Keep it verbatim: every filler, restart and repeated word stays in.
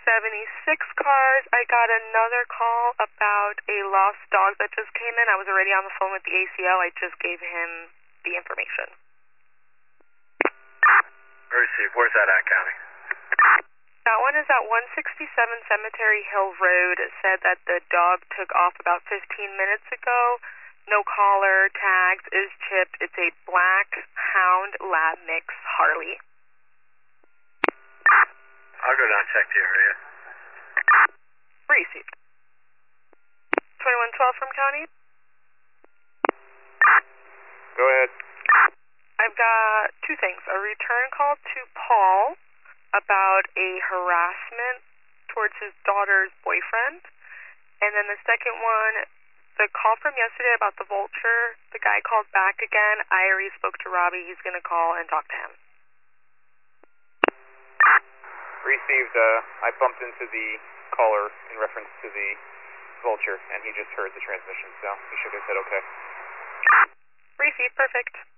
seventy-six cars. I got another call about a lost dog that just came in. I was already on the phone with the A C L. I just gave him the information. Receive. Where's that at, County? That one is at one sixty-seven Cemetery Hill Road. It said that the dog took off about fifteen minutes ago. No collar, tags, is chipped. It's a black hound lab mix Harley. I'll go down and check the area. Received. twenty-one twelve from County. Go ahead. I've got two things. A return call to Paul about a harassment towards his daughter's boyfriend. And then the second one, the call from yesterday about the vulture, the guy called back again. I already spoke to Robbie. He's going to call and talk to him. Received, uh, I bumped into the caller in reference to the vulture, and he just heard the transmission, so he shook his head okay. Received, perfect.